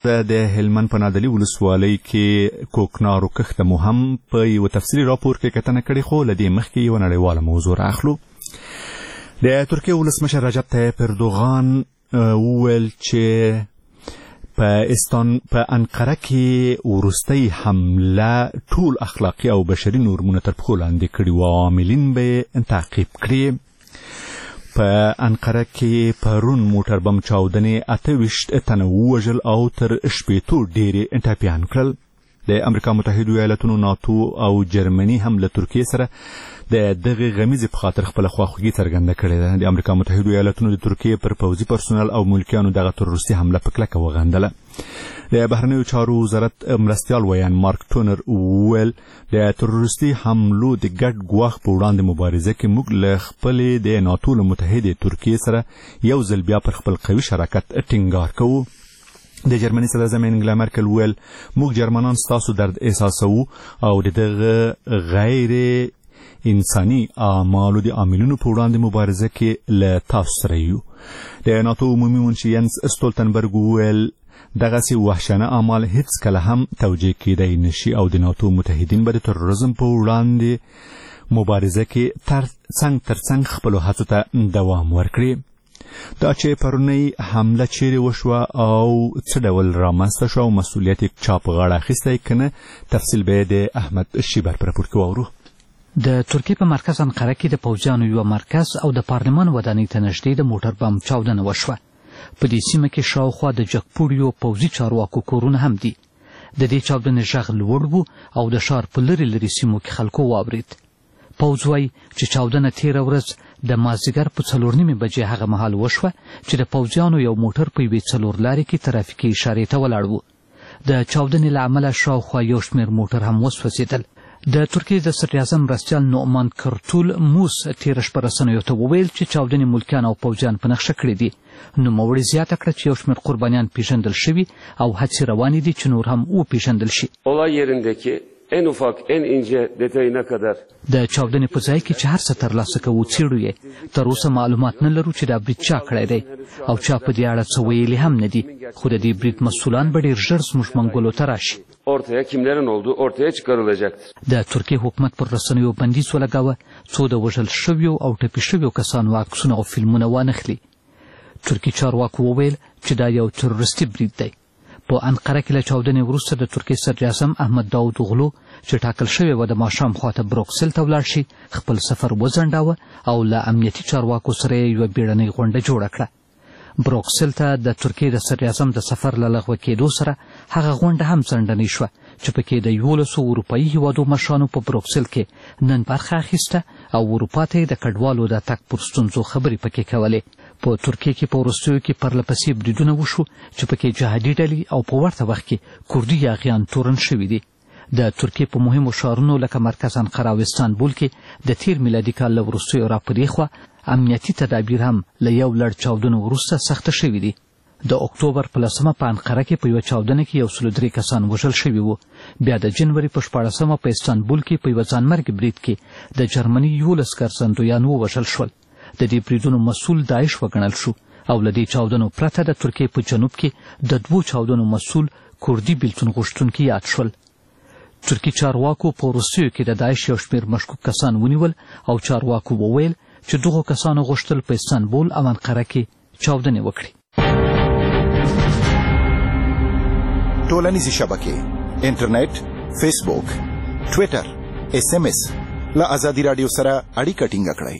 د هلمند په نادلي ولسوالۍ کې کوکنارو کښت مو هم په یو تفصیلي راپور کې کتنه کړې، خو له دې مخکې یوه نړیواله موضوع راخلو. د ترکیې ولسمشر رجب طیب اردوغان وویل چې په انقره کې وروستۍ حمله ټول اخلاقي او بشري نورمونه تر پښو لاندې کړي و او عاملین به تعقیب کړي. په انقره کې پرون موټر بم چاودنې 28 تنه ووژل او تر 80 ډېرې ټپیان کړل. د امریکا متحده ایالاتونو، ناتو او جرمني هم له ترکیې سره د دغه غمیزې په خاطر خپله خواخوږي څرګنده کړې ده. د امریکا متحده ایالاتونو د ترکیې پر پوځي پرسونل او ملکیانو دغه تروریستي حمله په کلکه وغندله. د بهرنیو چارو وزارت مرستیال ویان مارک ټونر وویل د تروریستي حملو د ګډ ګواښ په وړاندې مبارزه کې موږ له خپلې د ناتو له متحدې ترکیې سره یو ځل بیا پر خپل قوي شراکت ټینګار کوو. د جرمني صدراعظم انګلا مرکل ویل موږ جرمنان ستاسو درد احساسوو او دغه غیر انساني اعمالو د عاملینو په وړاندې مبارزه کې له تاسو سره یو. د ناتو عمومي منشي ینس استولتنبرګ وویل دغسې وحشانه اعمال هیڅکله هم توجیه کیدای نشي او د ناتو متحدین به د تروریزم په وړاندې مبارزه کې څنګ تر څنګ خپلو هڅو ته دوام ورکړي. دا چې پرونی حمله چیرې وشوه او څه ډول رامنځته شوه او مسؤلیت یې چا په غاړه اخیستی که نه، تفصیل به یې د احمد شیبر په راپور کې واورو. د ترکیې په مرکز انقره کې د پوځیانو یوه مرکز او د پارلمان ودانۍ ته نږدې د موټر بم چاودنه وشوه. په دې سیمه کې شاوخوا د جګپوړیو پوځي چارواکو کورونه هم دي. د دې چاودنې غږ لوړ و او د ښار په لرې سیمو کې خلکو واورېد. پوځ وایي چې چاودنه تېره ورځ د مازدیګر په 4:30 بجې هغه مهال وشوه چې د پوځیانو یو موټر په یوې 4 لارې کې ترافیکي اشارې ته ولاړ و. د چاودنې له امله شاوخوا یو شمېر موټر هم وسوځېدل. د ترکیې د صدراعظم مرستیال نعمان کرتول موس تېره شپه رسنیو ته وویل چې چاودنې ملکیان او پوځیان په نښه کړي دي. نوموړي زیاته کړه چې یو شمېر قربانیان پیژندل شوي او هڅې روانې دي چې نور هم وپیژندل شي. en ufak, en ince detayına kadar. د چاودنې په ځای کې چې هر څه ترلاسه کوو څېړو یې. تر اوسه معلومات نه لرو چې دا برید چا کړی دی او چا په دې اړه څه ویلي هم نه دي، خو د دې برید مسؤلان به ډېر ژر زموږ منګولو ته راشي. Ortaya kimlerin olduğu ortaya çıkarılacaktır. د ترکیې حکومت پر رسنیو بندیز ولګاوه څو د وژل شویو او ټپي شویو کسانو عکسونه او فلمونه وانخلي. ترکیې چارواکو وویل چې دا یو تروریستي برید دی. په انقره کې له چاودنې وروسته د ترکیې صدراعظم احمد داود اوغلو چې ټاکل شوی و د ماښام خواته بروکسل ته ولاړ شي خپل سفر وځنډاوه او له امنیتي چارواکو سره یې یوه بیړنۍ غونډه جوړه کړه. بروکسل ته د ترکیې د صدراعظم د سفر له لغوه کېدو سره هغه غونډه هم ځنډنۍ شوه چې پکې د 11 اروپایي هیوادو مشرانو په بروکسل کې نن برخه اخیسته او اروپا ته د کډوالو د تګ پر ستونزو خبرې پکې کولې. په ترکیې کې په وروستیو کې پرلپسې بریدونه وشو چې پکې جهادي ډلې او په ورته وخت کې کردي یاغیان تورن شوي دي. د ترکیې په مهمو ښارونو لکه مرکز انقره او استانبول کې د تیر میلادي کال له وروستیو راپورې خوا امنیتي تدابیر هم له یو لړ چاودنو وروسته سخته شوي دي. د اکتوبر په 10 په انقره کې په یوه چاودنه کې 103 کسان وژل شوي وو. بیا د جنوري په 14 په استانبول کې په یوه ځانمرګي برید کې د جرمني 11 ګرځندویان ووژل شول. د دې بریدونو مسؤل داعش وګڼل شو او له دې چاودنو پرته د ترکیې په جنوب کې د 2 چاودنو مسؤل کردي بیلتون غوښتونکي یاد شول. ترکي چارواکو په وروستیو کې د داعش یو شمېر مشکوک کسان ونیول او چارواکو وویل چې دغو کسانو غوښتل په استانبول او انقره کې چاودنې وکړي. ټولنیزې شبکې، انټرنیټ، فیسبوک، ټویټر، SMS له ازادي راډیو سره اړیکه ټینګه کړئ.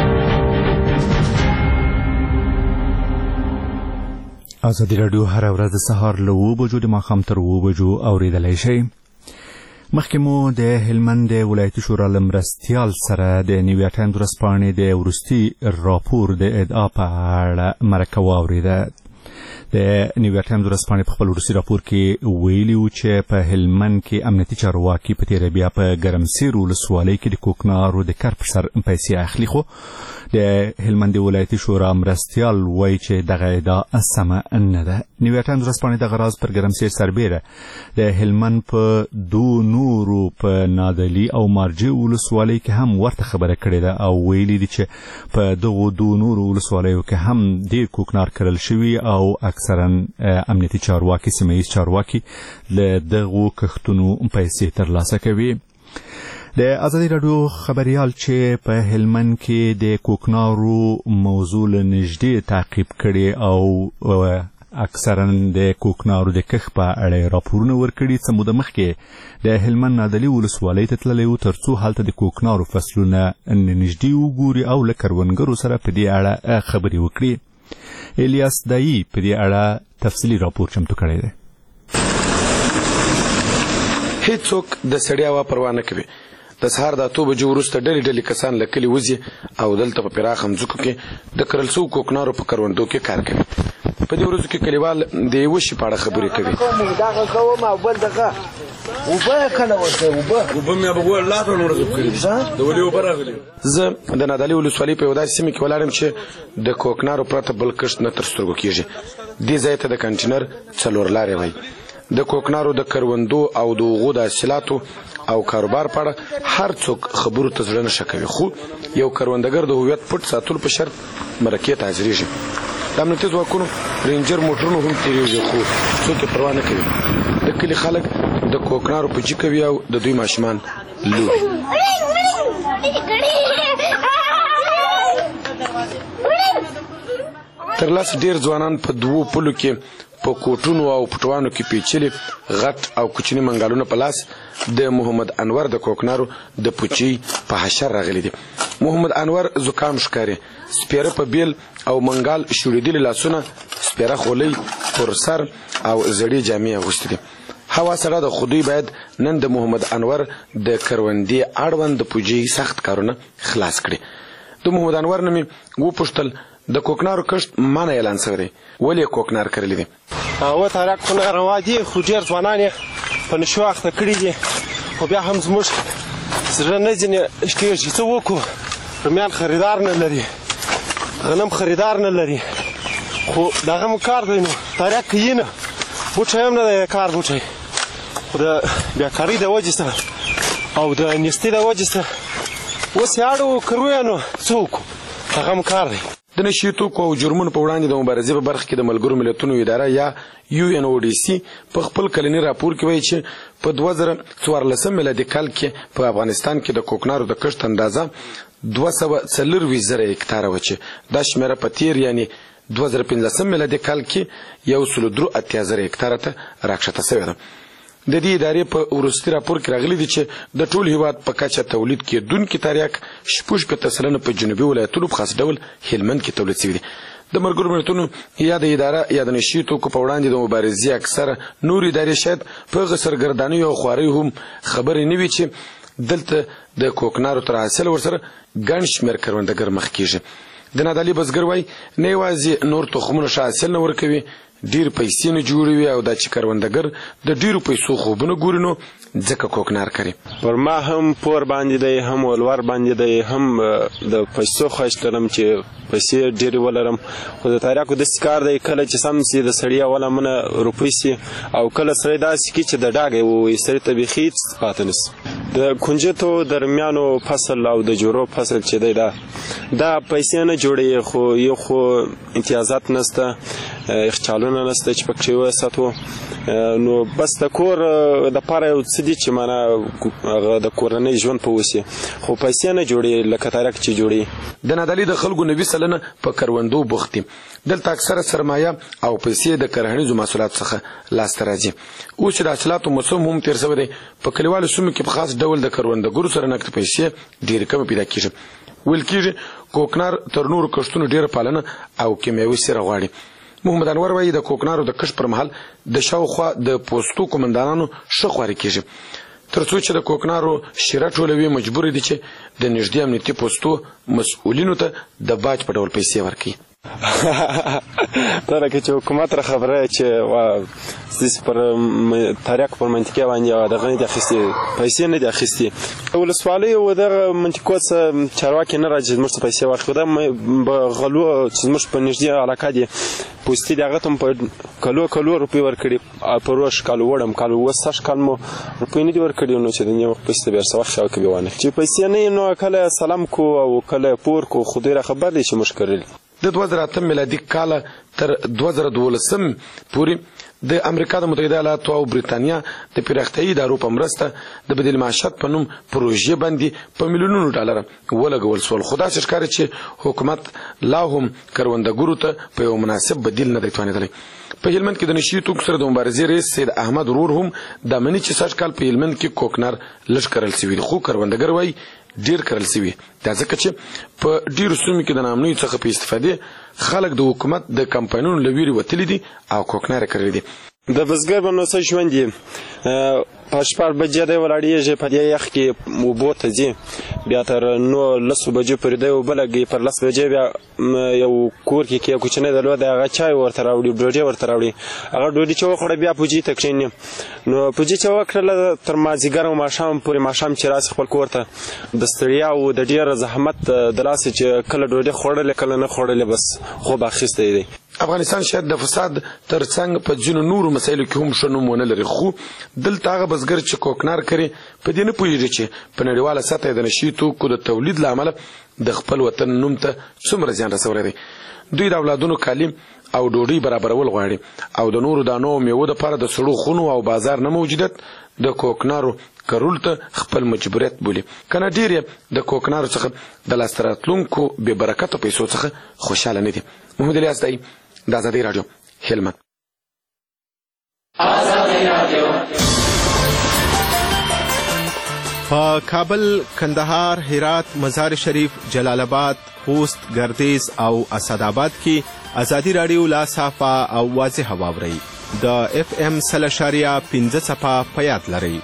ازادي راډیو هره ورځ د سهار له 7 بجو د ماښام تر 7 بجو اورېدلی شئ. مخکې مو د هلمند د ولایتي شورا له مرستیال سره د نیویا ټایمز ورځپاڼې د وروستي راپور د ادعا په اړه مرکه واورېده. د نیویا ټایمز ورځپاڼې په خپل وروستي راپور کې ویلي وو چې په هلمند کې امنیتي چارواکي په تېره بیا په ګرمسیر ولسوالۍ کې د کوکنارو د کر پر سر پیسې اخلي، خو د هلمند ولایتي شورا مرستیال وایي چې دغه ادعا سمه نه ده. نیویا ټایمز ورځپاڼې دغه راز پر ګرمسیر سربیره د هلمند په 2 نورو په نادلي او مارجې ولسوالۍ کې هم ورته خبره کړې ده او ویلي دي چې په دغو 2 نورو ولسوالیو کې هم ډېر کوکنار کرل شوي او اکثرا امنیتي چارواکي سیمه ییز چارواکي له دغو کښتونو پیسې ترلاسه کوي. د ازادي راډیو خبريال چې په هلمند کې د کوکنارو موضوع له نږدې تعقیب کړي او اکثرا د کوکنارو د کښت په اړه راپورونه ورکړي، څه موده مخکې د هلمند نادعلي ولسوالۍ ته تللی و ترڅو هلته د کوکنارو فصلونه نږدې وګوري او له کروندګرو سره په دې اړه خبرې وکړي. الیاس دایي په دې اړه تفصیلي راپور چمتو کړی دی. هیڅوک د سړیا وا پروا نه کوي. د سهار د 8 بجو وروسته ډلې کسان له کلي وځي او دلته په پراخه مځکو کې د کرل شوو کوکنارو په کروندو کې کار کوي. په دې ورځو کې کلیوال د یوه شي په اړه خبرې کوي. دغه کوم او بل دغه اوبه کله ورته اوبه مې به ګور لاته ورځو کړی د ولې اوبه راغلي. زه د نادعلي ولسوالۍ په یو داسې سیمه کې ولاړم چې د کوکنارو پرته بل کښت نه تر سترګو کېږي. دې ځای ته د کنټینر 4 لارې وایي. د کوکنارو د کروندو او د هغو د حاصلاتو او کاروبار په اړه هر څوک خبرو ته زړه نشه کوي، خو یو کروندګر د هویت پټ ساتلو په شرط مرکې ته حاضرېږي. د امنیتي ځواکونو رینجر موټرونو هم تېرېږي خو څوک یې پروا نه کوي. د کلي خلک د کوکنارو پجي کوي او د دوی ماشومان لوبي. تر لاس ډېر ځوانان په 2 پلو کې په کوټونو او پټوانو کې پیچلي غټ او کوچني منګالونه په لاس د محمد انور د کوکنارو د پوچي په حشر راغلي دي. محمد انور زکام ښکاري، سپیره په بیل او منګال شوړېدلي لاسونه، سپیره خولۍ پر سر او زړې جامې اغوستې دي. هوا سړه ده خو دوی باید نن د محمد انور د کروندې اړوند د پوجي سخت کارونه خلاص کړي. د محمد انور نه مې وپوښتل د کوکنارو کښت مانه اعلان شوی دی، ولې کوکنار کرلی دي؟ هغه تاریک خو ناروا دي خو ډېر ځوانان یې په نشو اخته کړي دي، خو بیا هم زموږ زړه نه ځینې کېږي. څه وکړو؟ رومیان خریدار نه لري، غنم خریدار نه لري، خو دغه م کار دی. نو تاریک کوي نه، بوټی هم نه دی کار بوټی، خو د بیکارۍ د وجې سره او د نیستۍ د وجې سره اوس یې اړو کرویه. نو څه وکړو؟ هغه م کار دی. د نشي توکو او جرمونو په وړاندې د مبارزې په برخه کې د ملګرو ملتونو اداره یا UNODC په خپل کلنی راپور کې وایي چې په 2014 میلادي کال کې په افغانستان کې د کوکنارو د کښت اندازه 240,000 هکتاره و چې دا شمیره په تیر یعنی 2015 میلادي کال کې 183,000 هکتاره ته راکښته شوې ده. د دې ادارې په وروستي راپور کې راغلي دي چې د ټول هیواد په کچه تولید کېدونکي تریاک 80% په جنوبي ولایتونو په خاص ډول هلمند کې تولید شوي دي. د ملګرو ملتونو یا د اداره یا د نشي توکو په وړاندې د مبارزې اکثره نور ادارې شاید په هغه سرګردانیو او خوارۍ هم خبرې نه وي چې دلته د کوکنارو تر حاصل ورسره ګڼ شمېر کروندګر مخ کېږي. د نادعلي بزګر وایي نه یوازې نور تخمونه ښه حاصل نه ورکوي، ډیر پیسې نه جوړوي او دا چې کروندګر د ډیرو پیسو خوبونه ګوري نو ځکه کوکنار کوي. پر ما هم پور باندې دی، هم ولور باندې دی، هم د پیسو خواهش لرم چې پیسې ډېرې ولرم. خو د تاریکو داسې کار دی کله چې سم سي د سړي اوله منه روپۍ سي او کله سړی داسې کړي چې د ډاګی ووایي سړي ته بیخي هېڅ پاته نه سي. د کنجدو د رومیانو فصل او د جورو فصل چې دی دا پیسې نه جوړوي، خو یو خو امتیازات نسته، اخچالونه نسته چې پکې وساتو. نو بس د کور دپاره یو څه دي چې معنی د کورنۍ ژوند په وسي، خو پیسې نه جوړي لکه تاریک چې جوړي. د نادعلي د خلکو 90% په کروندو بوخت دي. دلته اکثره سرمایه او پیسې د کرهنیزو محصولاتو څخه لاسته راځي. اوس چې د حاصلاتو موسم هم تېر شوی دی، په کلیوالو سیمو کې په خاص ډول د کروندګرو سره نقد پیسې ډېرې کمې پیدا کېږي. ویل کېږي کوکنار تر نورو کښتونو ډېره پالنه او کیمیاوي سره غواړي. محمد انور وایي د کوکنارو د کښت پر مهال د شاوخوا د پوستو قومندانانو ښه خواري کېږي، تر څو چې د کوکنارو شیره ټولوي مجبور دي چې د نږدې امنیتي پوستو مسؤلینو ته د باج په ډول پیسې ورکړي. دا لکه چې حکومت را خبره چې پر تاریک پر منطقه باندې دغه نه دي اخیستي، پیسې نه دي اخیستي. ولسوالۍ او دغه منطقو څخه چارواکي نه راځي زموږ څخه پیسې واخلي. دا غلو چې زموږ په نږدې علاقه دي پوستې دي هغه ته هم په کلو روپۍ ورکړي، په روش کالو وړم کالو وسش کال مو روپۍ نه دي ورکړي. نو چې د نیمه پیسې بیا څه وخت شاوکې بیا وانه چې پیسې نه نو کله سلام کو او کله پور کو خو دوی را خبر دي چې موږ کړلي. د 2008 میلادي کال تر 2012 پورې د امریکا د متحده ایالاتو او بریتانیا د پراختیایي ادارو په مرسته د بدیل معیشت په نوم پروژې باندې په میلیونونو ډالر ولګول شول. خو داسې ښکاري چې حکومت لا هم کروندګرو ته په یو مناسب بدیل نه دی توانېدلی. په هلمند کې د نشي توکو سره د مبارزې رئیس سید احمد ورور هم دا مني چې سږ کال په هلمند کې کوکنار لږ کرل سوي دي، خو کروندګر وایي ډیر کرل سوي. دا ځکه چې په ډیرو سیمو کې د ناامنیو څخه په استفادې خلک د حکومت د کمپاینونو له ویرې وتلي دي او کوکنار کرلي دي. د بزګر په نو څه ژوند یې په 4 بجې دی ولاړېږي، په دې یخ کې اوبو ته ځي، بیا تر 9 بجې پورې دی اوبه لګوي، پر 10 بجې بیا یو کور کې یو کوچنی درلود هغه چای ورته راوړي، ډوډۍ ورته راوړي. هغه ډوډۍ چې وخوړه بیا پوجي ته کښېني، نو پوجي چې وکړله تر مازدیګر او ماښام پورې، ماښام چې راسي خپل کور ته د ستړیا او د ډېر زحمت د لاسه چې کله ډوډۍ خوړلې کله نه خوړلې، بس خوب اخیستی دی. افغانستان شاید د فساد ترڅنګ په ځینو نورو مسایلو کې هم ښه نوم ونه لري، خو دلته هغه بزګر چې کوکنار کوي په دې نه پوهېږي چې په نړیواله سطحه د نشي توکو د تولید له امله د خپل وطن نوم ته څومره زیان رسولی دی. دوی د اولادونو تعلیم او ډوډۍ برابرول غواړي او د نورو دانو او میوو دپاره د سړو خونو او بازار نه موجودیت د کوکنارو کرلو ته خپل مجبوریت بولي. که نه ډېر یې د کوکنارو څخه د لاسته راتلونکو بې برکته پیسو څخه خوشحاله نه دي. محمد الیاس دی، د ازادي راډیو، هلمند. په کابل، کندهار، هرات، مزار شریف، جلال آباد، خوست، ګردیز او اسداباد کې ازادي راډیو لا صافه او واضحه واورئ. د FM 0.5 څپه په یاد لرئ.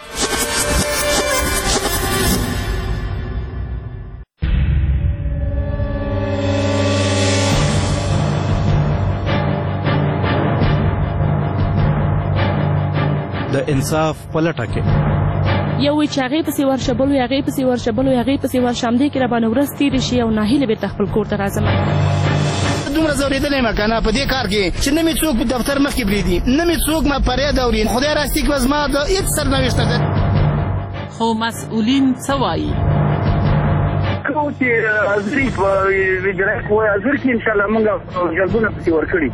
د انصاف په لټه کې یو چې هغې پسې ورشه بل وي، هغې پسې ورشه بل وي، هغې پسې ورشه، همدې کې راباندې ورځ تېرې شي او ناهیلې بېرته خپل کور ته راځم. دومره ځورېدلی یم که نه په دې کار کې چې نه مې څوک په دفتر مخکې پرېږدي، نه مې څوک ما فریاد اوري. خدای راستي که زما د هېڅ سرنوشته ده. خو مسؤلین څه وایي؟ کوم چې حاضري په وجرایت وایي حاضر کړي، انشاءالله موږ جلبونه پسې ورکړي.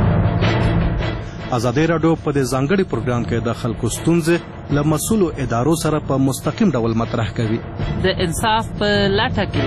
ازادي راډیو په دې ځانګړي پروګرام کې د خلکو ستونزې له مسؤلو ادارو سره په مستقیم ډول مطرح کوي. د انصاف په لټه کې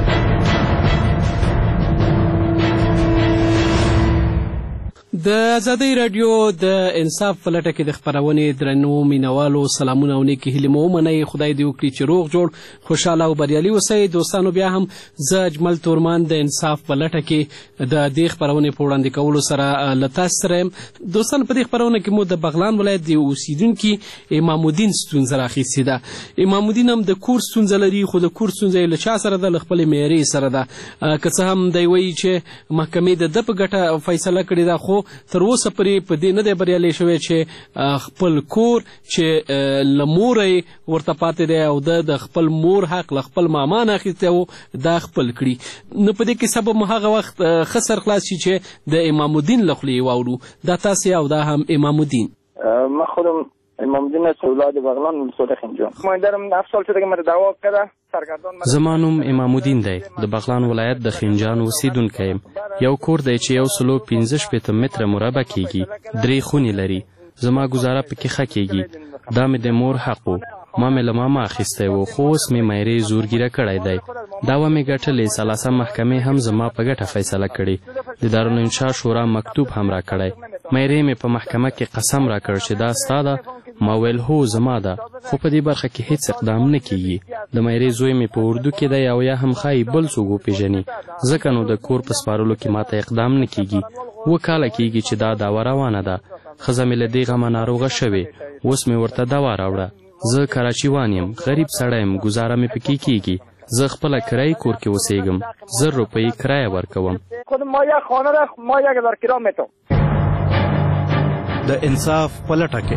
د ازادي راډیو د انصاف په لټه کې د خپرونې درنو مینوالو سلامونه او نیکې هیلې مو ومنئ. خدای دې وکړي چې روغ جوړ، خوشحاله او بریالي اوسئ. دوستانو بیا هم زه اجمل تورمان د انصاف په لټه کې د دې خپرونې په وړاندې کولو سره له تاسو سره یم. دوستانو په دې خپرونه کې مو د بغلان ولایت د اوسیدونکي امام الدین ستونزه راخیستې ده. امام الدین هم د کور ستونزه لري، خو د کور ستونزه یې له چا سره ده؟ له خپلې معیارې سره ده. که څه هم دی وایي چې محکمې د ده په ګټه فیصله کړې ده، خو تر اوسه پورې په دې نه دی بریالی شوی چې خپل کور چې له موره یې ورته پاتې دی او ده د خپل مور حق له خپل ماما نه اخیستی و، دا خپل کړي. نو په دې کې سبب مو هغه وخت ښه سرخلاص شي چې د امام الدین له خولې یې واورو. دا تاسې او دا هم امام الدین. ما خودم امام الدین از اولاد بغلان ولسوالی خنجان. ما دارم 7 سال شده که من دعوا کرده. زما نوم امام الدین دی، د بغلان ولایت د خنجان اوسیدونکی یم. یو کور دی چې 165 متره مربع کیږي، 3 خونې لري. زما ګزاره پکې ښه کیږي. دا مې د مور حق و، ما مې له ماما اخیستی و، خو اوس مې میرې زورګیره کړی دی. دعوه مې ګټلې، ثالثه محکمې هم زما په ګټه فیصله کړې. د دارالانشا شورا مکتوب هم را کړی. میرې مې په محکمه کې قسم را کړ چې دا ستا ده. ما ویل هو زما ده، خو په دې برخه کې هیڅ اقدام نه کیږي. د میرې زوی مې په اردو کې دی او یا هم ښایي بل څوک وپېژني، ځکه نو د کور په سپارلو کې ماته اقدام نه کیږي. 2 کاله کیږي چې دا دعوه روانه ده. ښځه مې له دې غمه ناروغه شوې، اوس مې ورته دوا راوړه. زه کراچیوان یم، غریب سړی یم، ګزاره مې پکې کیږي. زه خپله کرایي کور کې اوسېږم، 1000 روپۍ کرایه ورکوم. د انصاف په لټه کې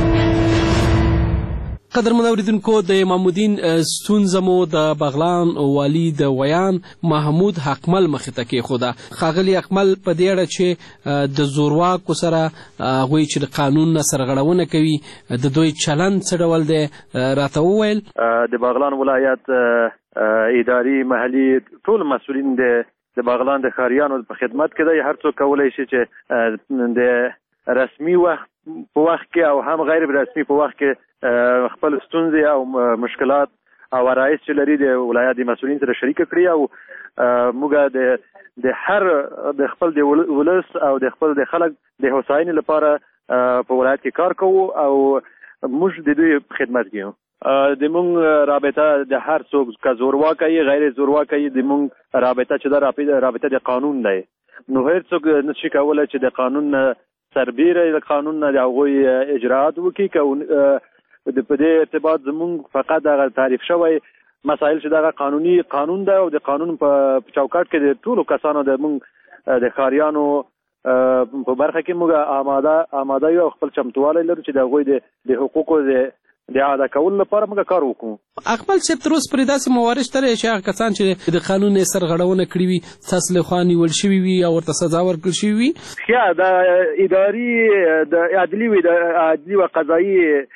قدرمن اوریدونکو، د امام الدین ستونزه مو د بغلان والي د ویان محمود حقمل مخې ته کېښوده. ښاغلي حقمل، په دې اړه چې د زورواکو سره هغوی چې د قانون نه سرغړونه کوي د دوی چلند څه ډول دی راته وویل. د بغلان ولایت اداري محلي ټول مسؤلین د د بغلان د ښاریانو په خدمت کې دی. هر څوک کولی شي چې د رسمي وخت په وخت کې او هم غیر رسمي په وخت کې خپل ستونزې او مشکلات او عرایض چې لري د ولایت د مسؤلین سره شریک کړي او موږ د هر د خپل د ولس او د خپل د خلک د هوساینې لپاره په ولایت کې کار کوو او موږ د دوی خدمت کوو. د مونږ رابطه د هر څوک که زورواکه یې غیر زورواکه یې د مونږ رابطه چې دا رابطه د قانون دی. نو هر څوک نشي کولی چې د قانون سربیره د قانون نه د هغوی اجراعات وکړي. که په دې ارتباط زمونږ فقط دغه تعریف شوی مسایل چې دغه قانوني قانون ده او د قانون په چوکاټ کې د ټولو کسانو د مونږ د ښاریانو په برخه کې موږ آماده یو خپل چمتوالی لرو چې د هغوی د حقوقو د ادا کولو لپاره موږ کار وکړو. اقبال صاحب تر اوسه پرې داسې موارد شته چې هغه کسان چې د قانون سرغړونه کړې وي تاسو له خوا نیول شوي وي او ورته سزا ورکړل شوې وي؟ د اداري د عدلي و قضایي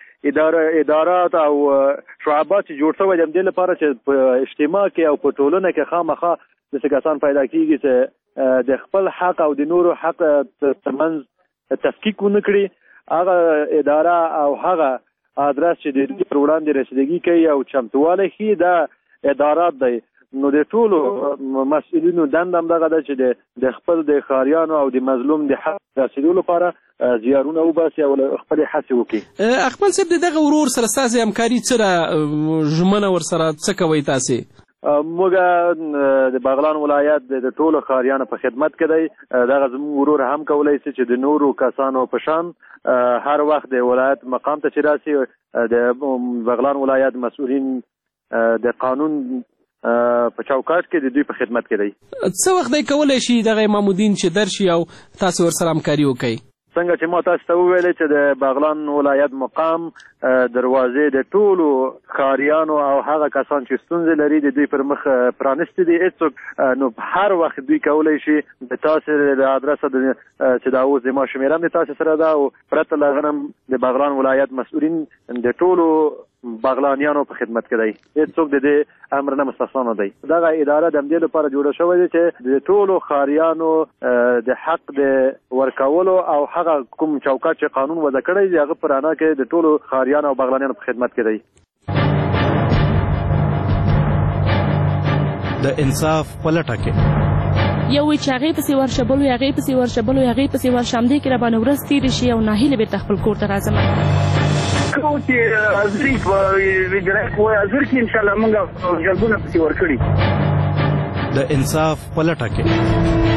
ادارات او شعبات چې جوړ شوی د همدې لپاره چې په اجتماع کې او په ټولنه کې خامخا داسې کسان پیدا کېږي چې د خپل حق او د نورو حق ترمنځ تفکیک ونه کړي. هغه اداره او هغه ادرس چې د دوی پر وړاندې رسیدګي کوي او چمتوالی ښیي دا ادارات دی. نو د ټولو مسؤلینو دنده هم دغه ده چې د خپل د ښاریانو او د مظلوم د حق رسیدو لپاره زیارونه وباسي او خپلې هڅې وکړي. اقبال صاحب د دغه ورور سره ستاسې همکاري څه ژمنه ورسره څه کوئ تاسې؟ موږ د بغلان ولایت د ټولو ښاریانو په خدمت کې دی. دغه زموږ ورور هم کولی شي چې د نورو کسانو په شان هر وخت د ولایت مقام ته چې راسي د بغلان ولایت مسؤلین د قانون په چوکاټ کې د دوی په خدمت کې دی. څه وخت دی کولی شي دغه امام الدین چې درشي او تاسو ورسره همکاري وکړئ؟ څنګه چې ما تاسو ته وویلې چې د بغلان ولایت مقام دروازې د ټولو ښاریانو او هغه کسان چې ستونزې لري د دوی پر مخ پرانیستې دي. هېڅوک نو هر وخت دوی کولی شي د تاسې د ادرسه چې دا اوس زما شمېره هم د تاسې سره ده او پرته له هغه نه د بغلان ولایت مسؤلین د ټولو بغلانیانو په خدمت کې دی. هېڅوک د دې امر نه مستثنا نه دی. دغه اداره د همدې لپاره جوړه شوې ده چې د ټولو ښاریانو د حق د ورکولو او هغه کوم چوکاټ چې قانون وضع کړی دی هغه په رڼا کې د ټولو ښاریانو او بغلانیانو په خدمت کې دی. د انصاف په لټه کې یو وی چې هغې پسې ورشه بل وی هغې پسې ورشه بل وی هغې پسې ورشه همدې کې راباندې ورځ تېرې شي او ناهیلې بېرته خپل کور ته راځم. کوم چې ازري په وجرایت وای ازر کې انشاءالله موږ جلبونه پسې ورکړي. د انصاف په لټه کې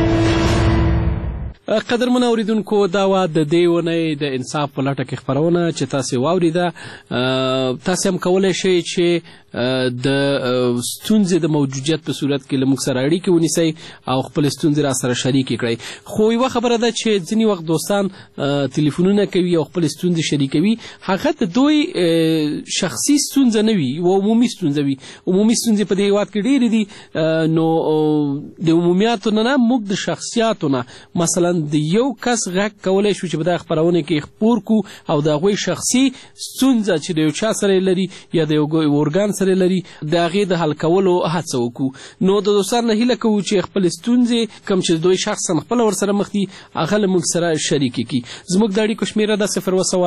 قدرمن اوریدونکو دا وه د دې اونۍ د انصاف په لټه کې خپرونه چې تاسې واورېده. تاسې هم کولی شئ چې د ستونزې د موجودیت په صورت کې له موږ سره اړیکې ونیسئ او خپل ستونزې را سره شریکې کړئ. خو یوه خبره ده چې ځینې وخت دوستان تلیفونونه کوي او خپل ستونزې شریکوي. هغه د دوی شخصي ستونزه نه وي، یوه عمومي ستونزه وي. عمومي ستونزې په دې هېواد کې ډېرې دي. نو د عمومیاتو نه موږ د شخصیاتو نه مثلا د یو کس غږ کولی شو چې په دغه خپرونه کې خپور کړو او د هغوی شخصي ستونزه چې د یو چا سره لري یا د یو ارګان سره لري د هغې د حل کولو هڅه وکړو. نو د دوستانو نه هیله کوو چې خپل ستونزې کوم چې دوی شخصا خپله ورسره مخ دي هغه له موږ سره شریکې کړي. زموږ د اړیکو شمېره ده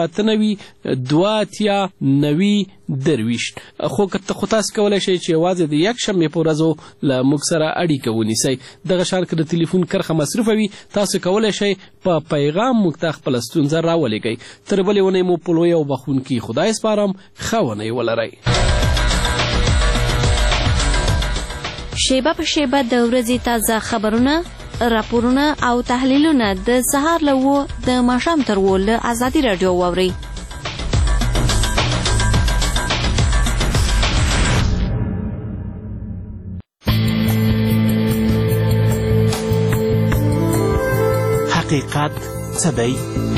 0289290 خو تاسو کولی شئ چې یوازې د یکشنبې په ورځو له موږ سره اړیکه ونیسئ. دغه شان که د تلیفون کرښه مصروفه وي تاسو کولی شئ په پیغام موږ ته خپله ستونزه راولېږئ. تر بلې اونۍ مو په لوی او بخښونکي خدای سپارم. ښه ونۍ ولرئ. شیبه په شیبه د ورځې تازه خبرونه، راپورونه او تحلیلونه د سهار له 7 د ماښام تر 8 له ازادي راډیو واورئ. حقیقت څه دی؟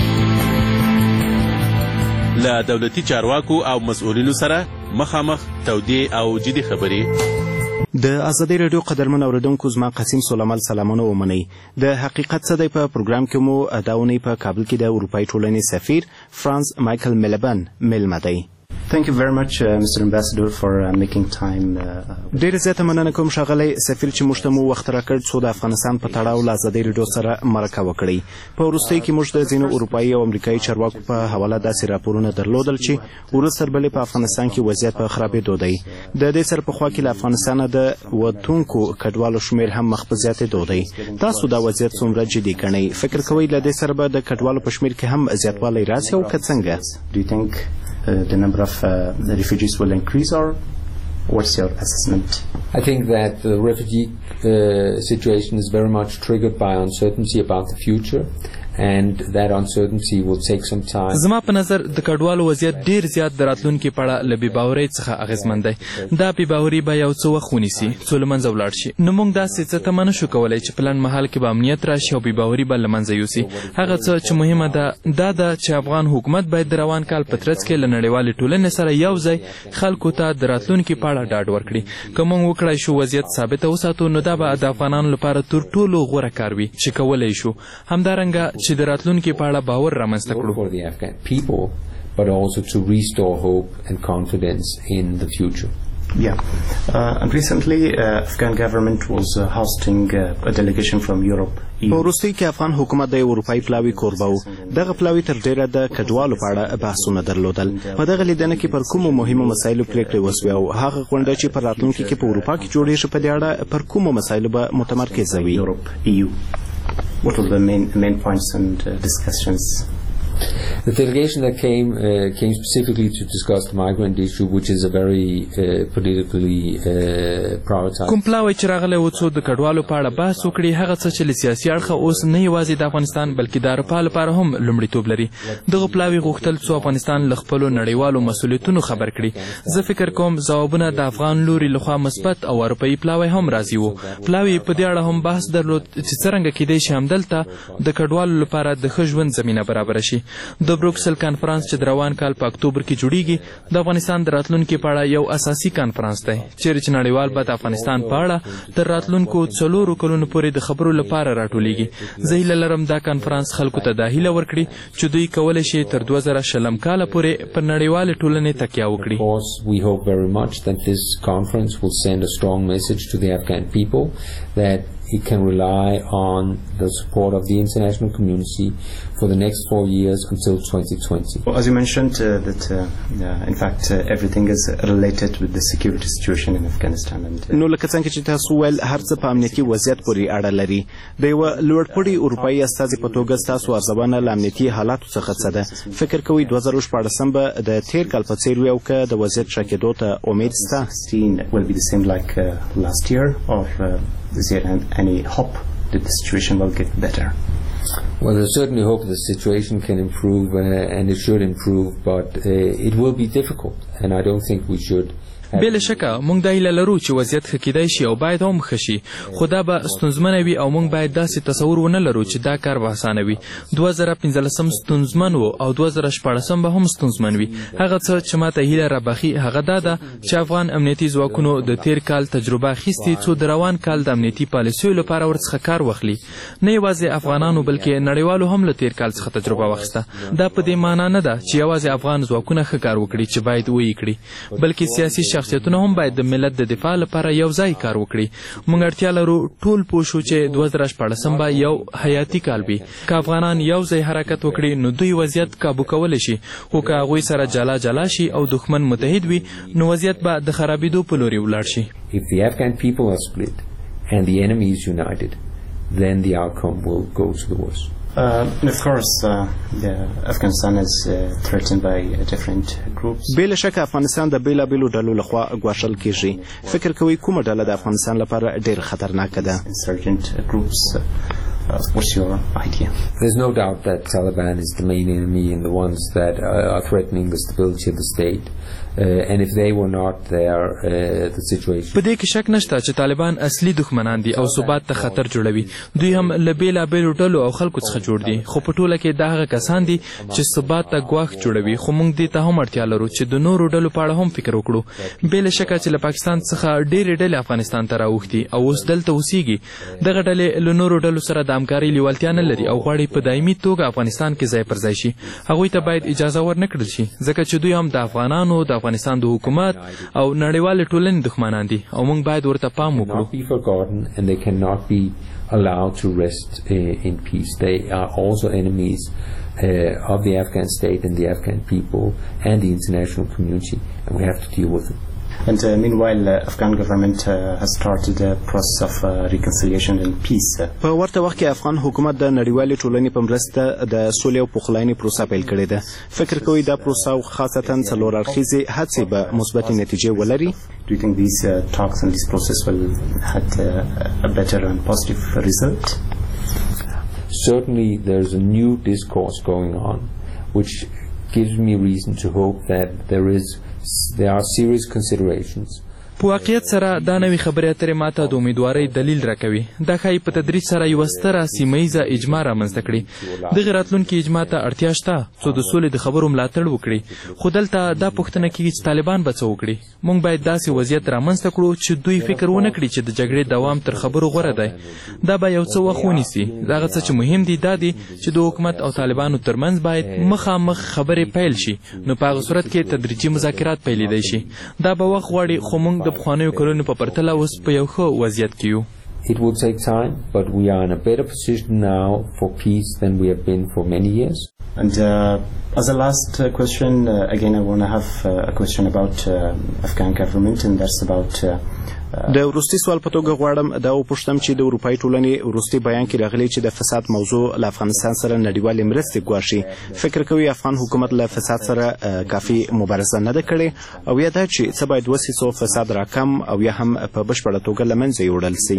له دولتي چارواکو او مسؤلینو سره مخامخ تودې او جدي خبرې. د ازادي راډیو قدرمن اوریدونکو زما قسیم سلیمان سلامونه ومنئ. د حقیقت څه دی په پروګرام کې مو دا اونۍ په کابل کې د اروپایي ټولنې سفیر فرانس مایکل میلبن میلمه دی. Thank you very much, Mr. Ambassador, for making time. ډېر زیاته مننه کوم ښاغلی سفیر چې موږ ته مو وخت راکړ څو د افغانستان په تړاو له ازادۍ راډیو سره مرکه وکړئ. په وروستیو کې موږ د ځینو اروپایي او امریکایي چارواکو په حواله داسې راپورونه درلودل چې وروسته تر بلې په افغانستان کې وضعیت په خرابېدو دی. د دې سره پخوا کې له افغانستانه د وتونکو کډوالو شمېر هم مخ په زیاتېدو دی. تاسو دا وضعیت څومره جدي ګڼئ؟ فکر کوئ له دې سره به د کډوالو په شمېر کې هم زیاتوالی راسي او که څنګه؟ Do you think the number of the refugees will increase, or what's your assessment? I think that the refugee situation is very much triggered by uncertainty about the future, and that uncertainty will take some time. زما په نظر د کډوالو وضعیت ډیر زیات د راتلونکي په اړه له بېباورۍ څخه اغېزمن دی. دا بېباوري به یو څه وخت ونیسي څو له منځه ولاړ شي. نو موږ داسې څه تمه نشو کولی چې په لنډ مهال کې به امنیت راشي او بېباوري به له منځه یوسي. هغه څه چې مهمه ده دا ده چې افغان حکومت باید د روان کال په ترڅ کې له نړیوالې ټولنې سره یو ځای خلکو ته د راتلونکي په اړه ډاډ ورکړي. که موږ وکړای شو وضعیت ثابته وساتو نو دا به د افغانانو لپاره تر ټولو غوره کار وي چې کولی شو. همدارنګه چې د راتلونکي په اړه باور رامنځته کړو. But also to restore hope and confidence in the future. Yeah. And recently, Afghan government was hosting a delegation from Europe. په وروستیو کې افغان حکومت د اروپایي پلاوي کوربه و. دغه پلاوي تر ډیره د کډوالو په اړه بحثونه درلودل. په دغه لیدنه کې پر کومو مهمو مسایلو پریکړې وسوې او هغه غونډه چې په راتلونکي کې په اروپا کې جوړیږي په دې اړه پر کومو مسایلو به متمرکزه وي؟ EU. What were the main points and discussions? The delegation that came specifically to discuss the migrant issue, which is a very politically prioritized. کوم پلاوی چې راغلی و څو د کډوالو په اړه بحث وکړي هغه څه چې له سیاسي اړخه اوس نه یوازې د افغانستان بلکې د اروپا لپاره هم لومړیتوب لري. دغه پلاوی غوښتل څو افغانستان له خپلو نړیوالو مسؤلیتونو خبر کړي. زه فکر کوم ځوابونه د افغان لوري لخوا مثبت او اروپایي پلاوی هم راضي وو. پلاوی په دې اړه هم بحث درلود چې څرنګه کیدای شي همدلته د کډوالو لپاره د ښه ژوند زمینه برابره شي. د بروکسل کانفرانس چې د روان کال په اکتوبر کې جوړیږي د افغانستان د راتلونکي په اړه یو اساسي کانفرانس دی چیرې چې نړیوال به د افغانستان په اړه تر راتلونکو 4 کلونو پورې د خبرو لپاره راټولیږي. زه هیله لرم دا کانفرانس خلکو ته دا هیله ورکړي چې دوی کولی شي تر 2020 کاله پورې پر نړیوالې ټولنې تکیه وکړي. We hope very much that this conference will send a strong message to the Afghan people that it can rely on the support of the international community for the next 4 years until 2020. Well, as you mentioned, that in fact everything is related with the security situation in Afghanistan. نو لکه څنګه چې تاسو ویل هر څه په امنیتي وضعیت پورې اړه لري. د یوه لوړپوړي اروپایي استازي په توګه ستاسو ارزونه له امنیتي حالاتو څخه څه ده؟ فکر کوئ 2014 به د تیر کال په څېر وي او که د وضعیت ښه کېدو ته امید شته؟ will be the same like last year, or is there any hope that the situation will get better? Well, there's certainly hope the situation can improve, and it should improve, but it will be difficult, and I don't think we should. بې له شکه موږ دا هیله لرو چې وضعیت ښه کیدای شي او باید هم ښه شي خو دا به ستونزمنه وي او موږ باید داسې تصور ونه لرو چې دا کار به اسانه وي. 2015 ستونزمن و او 2014 به هم ستونزمن وي. هغه څه چې ماته هیله رابخي هغه دا ده چې افغان امنیتي ځواکونو د تیر کال تجربه اخیستې څو د روان کال د امنیتي پالیسیو لپاره ورڅخه کار واخلي. نه یوازې افغانانو بلکې نړیوالو هم له تیر کال څخه تجربه واخیسته. دا په دې معنا نه ده چې یوازې افغان ځواکونه ښه کار وکړي چې باید ویې کړي بلکې سیاسي شخصیتونه هم باید د ملت د دفاع لپاره یو ځای کار وکړي. موږ اړتیا لرو ټول پوه شو چې 2014 به یو حیاتي کال وي. که افغانان یو ځای حرکت وکړي نو دوی وضعیت کابو کولی شي خو که هغوی سره جلا جلا شي او دښمن متحد وي نو وضعیت به د خرابېدو په لوري ولاړ شي. If the Afghan people are split and the enemy is united, then the outcome will go to the worst. Of course, Afghanistan is threatened by different groups. بلا شک افغانستان د بیلابیلو ډلو لخوا ګواښل کیږي. فکر کوئ کومه ډله د افغانستان لپاره ډېر خطرناکه ده؟ Insurgent groups. What's your idea? There's no doubt that Taliban is the main enemy and the ones that are threatening the stability of the state. And if they were not there, the situation. په دې کې شک نشته چې طالبان اصلي دښمنان دي او ثبات ته خطر جوړوي. دوی هم له بیلابیلو ډلو او خلکو څخه جوړ دي خو په ټوله کې دا هغه کسان دي چې ثبات ته ګواښ جوړوي. خو موږ دې ته هم اړتیا لرو چې د نورو ډلو په اړه هم فکر وکړو. بې له شکه چې له پاکستان څخه ډېرې ډلې افغانستان ته راوښتي او اوس دلته اوسېږي. دغه ډلې له نورو ډلو سره د همکارۍ لیوالتیا نه لري او غواړي په دایمي توګه افغانستان کې ځای پر ځای شي. هغوی ته باید اجازه ورنه کړل شي ځکه چې دوی هم د افغانانو د افغانستان د حکومت او نړیوالې ټولنې دښمنان دي او موږ باید ورته پام وکړو. Allowed to rest in peace. They are also enemies of the Afghan state and the Afghan people and the international community, and we have to deal with them. And meanwhile, Afghan government has started a process of reconciliation and peace. په ورته وخت کې افغان حکومت د نړیوالې ټولنې په مرسته د سولې او پخلاینې پروسه پیل کړې ده. فکر کوئ دا پروسه خاصتا څلور اړخیزې هڅې به مثبتې نتیجې ولري؟ Do you think these talks and this process will have a better and positive result? Certainly there's a new discourse going on which gives me reason to hope that there are serious considerations. په واقعیت سره دا نوې خبرې اترې ماته د امیدوارۍ دلیل راکوي. دا ښایي په تدریج سره یوه ستره سیمه ییزه اجماع رامنځته کړي. دغې راتلونکي اجماع ته اړتیا شته څو د سولې د خبرو ملاتړ وکړي. خو دلته دا پوښتنه کېږي چې طالبان به څه وکړي. موږ باید داسې وضعیت رامنځته کړو چې دوی فکر ونه کړي چې د جګړې دوام تر خبرو غوره دی. دا به یو څه وخت ونیسي. دغه څه چې مهم دي دا دي چې د حکومت او طالبانو ترمنځ باید مخامخ خبرې پیل شي. نو په هغه صورت کې تدریجي مذاکرات پیلېدای شي. دا به وخت غواړي خو موږ د پخوانیو کلونو په پرتله اوس په یو ښه وضعیت کې یو. It will take time, but we are in a better position now for peace than we have been for many years. And as a last question, again I want to have a question about Afghan government, and that's about د وروستي سوال په توګه غواړم دا وپوښتم چې د اروپایي ټولنې وروستي بیان کې راغلی چې د فساد موضوع له افغانستان سره نړیوالې مرستې ګواښي. فکر کوي افغان حکومت له فساد سره کافي مبارزه نه ده کړې او یا دا چې څه باید وسي څو فساد راکم او یا هم په بشپړه توګه له منځه یوړل سي؟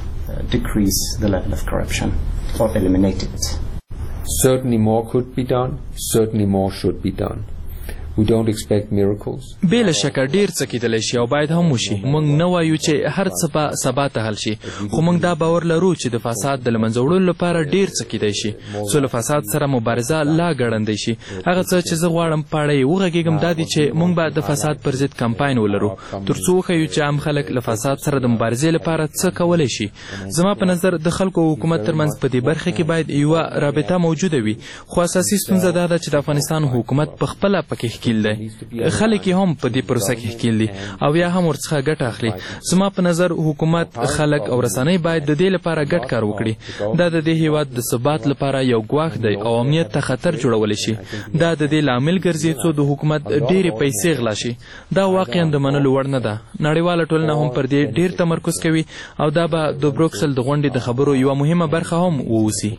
Decrease the level of corruption or eliminate it. Certainly more could be done. Certainly more should be done. We don't expect miracles. بې له شکه ډېر څه کیدلی شي او باید هم وشي. موږ نه وایو چې هر څه به سبا ته حل شي، خو موږ دا باور لرو چې د فساد د له منځه وړلو لپاره ډېر څه کیدی شي څو له فساد سره مبارزه لا ګړندی شي. هغه څه چې زه غواړم په اړه یې وغږېږم دا دي چې موږ به د فساد پر ضد کمپاین ولرو تر څو وښیو چې عام خلک له فساد سره د مبارزې لپاره څه کولی شي. زما په نظر د خلکو او حکومت ترمنځ په دې برخه کې باید یوه رابطه موجوده وي، خو اساسي ستونزه دا ده چې د افغانستان حکومت په خپله پکې ښکیل دی. خلک یې هم په دې پروسه کې ښکیل دي او یا هم ورڅخه ګټه اخلي. زما په نظر حکومت، خلک او رسنۍ باید د دې لپاره ګډ کار وکړي. دا د دې هیواد د ثبات لپاره یو ګواښ دی او امنیت ته خطر جوړولی شي. دا د دې لامل ګرځي څو د حکومت ډېرې پیسې غلا شي. دا واقعا د منلو وړ نه ده. نړیواله ټولنه هم پر دې ډېر تمرکز کوي او دا به د بروکسل د غونډې د خبرو یوه مهمه برخه هم ووسي.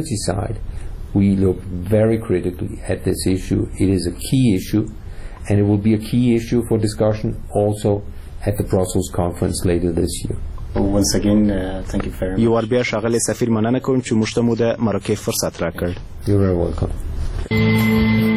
We look very critically at this issue. It is a key issue, and it will be a key issue for discussion also at the Brussels conference later this year. Once again, thank you very much. یو وار بیا ښاغلی سفیر مننه کوم چې موږ ته مو د مرکې فرصت راکړ. You're very welcome.